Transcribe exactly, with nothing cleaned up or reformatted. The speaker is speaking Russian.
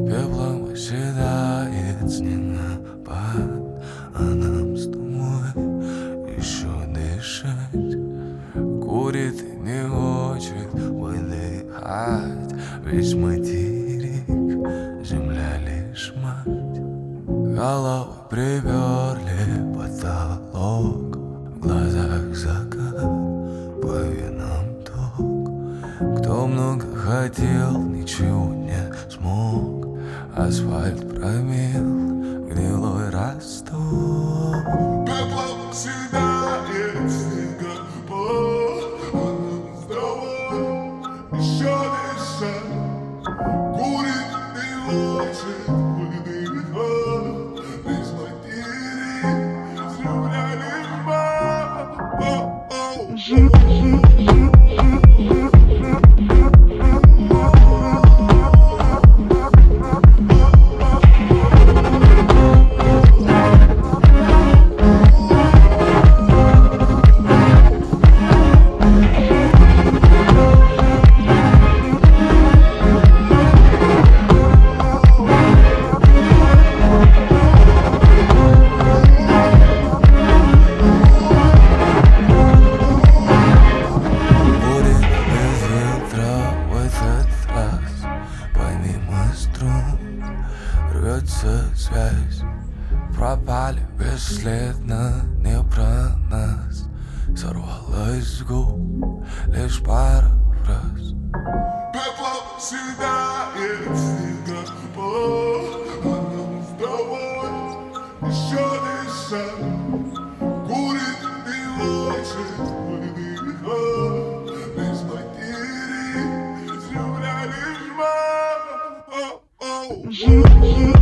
Пеплом оседает снегопад, а нам с тобой еще дышать. Курит и не хочет выдыхать. Весь материк, земля лишь мать. Голову приперли потолок, в глазах закат, по венам ток. Кто много хотел, ничего не смог. Асфальт промил гнилой росток. Пеплом съедает снегопад, а нам с тобой еще дышать. Курит и хочет выдыхать. Весь материк, земля лишь мать. Рвется связь, пропали бесследно, не про нас. Сорвалась с губ лишь пара фраз. Пеплом съедает снегопад, а нам с тобой еще дышать. Курит и хочет выдыхать. Весь материк, земля лишь мать.